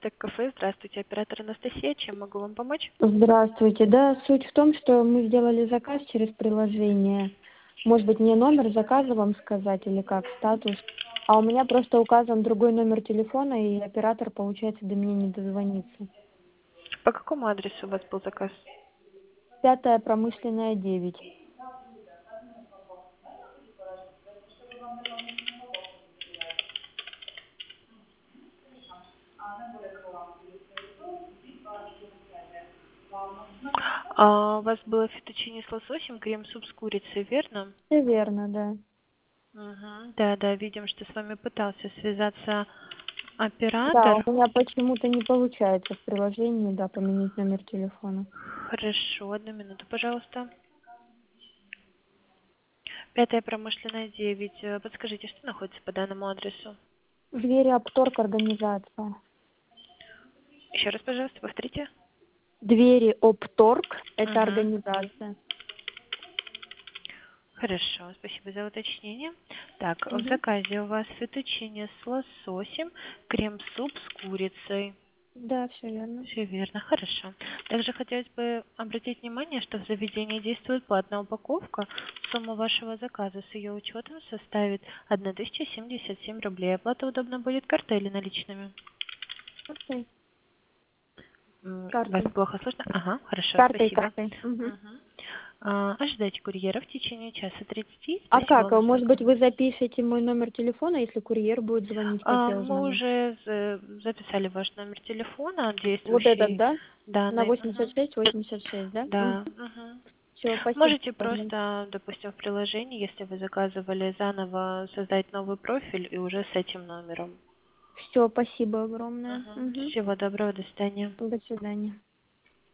Стек Кафе. Здравствуйте, оператор Анастасия. Чем могу вам помочь? Здравствуйте. Да, суть в том, что мы сделали заказ через приложение. Может быть, мне номер заказа вам сказать или как, статус. А у меня просто указан другой номер телефона, и оператор, получается, до меня не дозвонится. По какому адресу у вас был заказ? 5-я промышленная, 9. У вас было фетучини с лососем, крем-суп с курицей, верно? Все верно, да. Да, да, видим, что с вами пытался связаться Да, оператор. у меня почему-то не получается в приложении, да, поменять номер телефона. Хорошо, одну минуту, пожалуйста. 5-я промышленная, 9. Подскажите, что находится по данному адресу? Двери Апторг, организация. Еще раз, пожалуйста, повторите. Двери Опторг, это Угу. организация. Хорошо, спасибо за уточнение. Так, в Мгм. заказе у вас фетучини с лососем, крем-суп с курицей. Да, все верно. Все верно, хорошо. Также хотелось бы обратить внимание, что в заведении действует платная упаковка. Сумма вашего заказа с ее учетом составит 1077 рублей. Оплата удобно будет картой или наличными? Окей. Вас Картой. плохо слышно? Ага, хорошо, Картой, спасибо. картой. Мгм. Мгм. Ожидайте курьера в течение часа 30. А Спасибо как? вам за Может звонок. быть, вы запишете мой номер телефона, если курьер будет звонить, как я Мы узнаю? уже записали ваш номер телефона, Вот этот, действующий да? На данный. Мгм. 86-86, да? Да. Мгм. Все, спасибо Можете огромное. просто, допустим, в приложении, если вы заказывали, заново создать новый профиль и уже с этим номером. Все, спасибо огромное. Мгм. Мгм. Всего доброго, до свидания. До свидания.